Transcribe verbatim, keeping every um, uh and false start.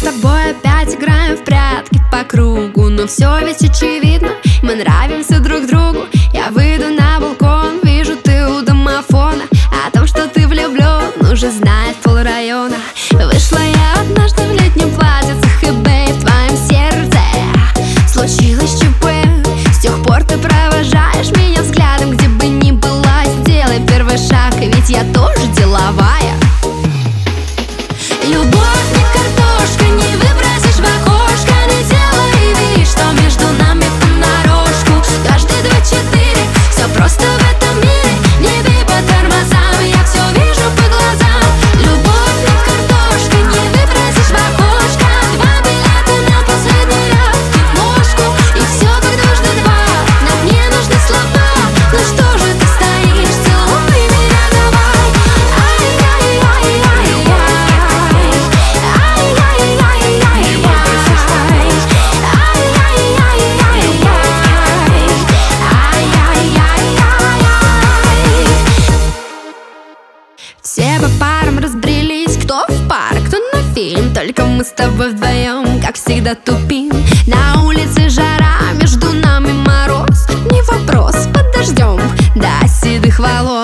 тобой опять играем в прятки по кругу, но все ведь очевидно, мы нравимся друг другу. Я выйду на балкон, вижу, ты у домофона. О том, что ты влюблен, уже знает полрайона. Вышла я однажды в летнем платьицах, и бэй, в твоем сердце случилось ЧП. С тех пор ты провожаешь меня взглядом, где бы ни была. Сделай первый шаг, ведь я тоже деловая. Любовь не картошка, не выбросишь в окошко. Не делай вид, что между нами понарошку. Каждый два-четыре, все просто в этом мире. Не бей по тормозам, я все вижу по глазам. Любовь не картошка, не выбросишь в окошко. Два билета на последний раз в киношку, и все как дважды два. Нам не нужны слова, ну что же ты стоишь, целуй меня давай. Ай-яй-яй-яй-яй. Все по парам разбрелись, кто в парк, кто на фильм. Только мы с тобой вдвоем, как всегда, тупим. На улице жара, между нами мороз. Не вопрос, подождем до седых волос.